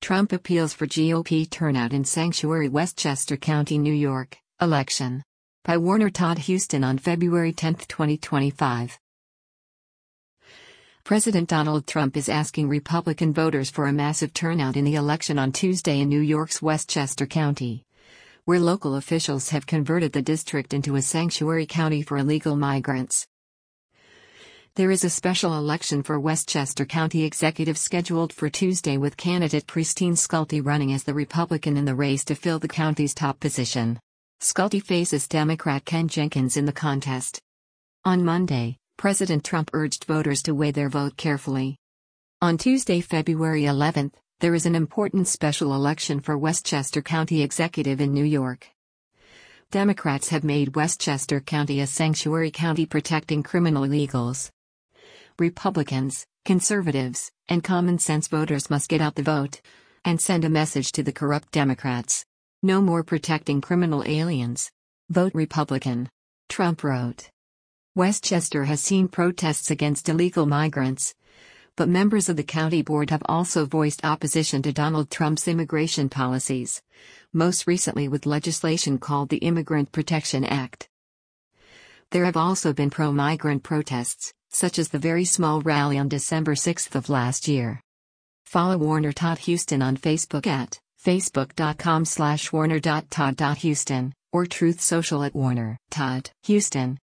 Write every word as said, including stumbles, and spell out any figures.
Trump appeals for G O P turnout in sanctuary Westchester County, New York, election. By Warner Todd Huston on February tenth, twenty twenty-five. President Donald Trump is asking Republican voters for a massive turnout in the election on Tuesday in New York's Westchester County, where local officials have converted the district into a sanctuary county for illegal migrants. There is a special election for Westchester County executive scheduled for Tuesday, with candidate Christine Sculty running as the Republican in the race to fill the county's top position. Sculty faces Democrat Ken Jenkins in the contest. On Monday, President Trump urged voters to weigh their vote carefully. On Tuesday, February eleventh, there is an important special election for Westchester County executive in New York. Democrats have made Westchester County a sanctuary county protecting criminal illegals. Republicans, conservatives, and common-sense voters must get out the vote and send a message to the corrupt Democrats. No more protecting criminal aliens. Vote Republican. Trump wrote. Westchester has seen protests against illegal migrants, but members of the county board have also voiced opposition to Donald Trump's immigration policies, most recently with legislation called the Immigrant Protection Act. There have also been pro-migrant protests, such as the very small rally on December sixth of last year. Follow Warner Todd Huston on Facebook at facebook.com slash warner.todd.huston or Truth Social at Warner Todd Huston.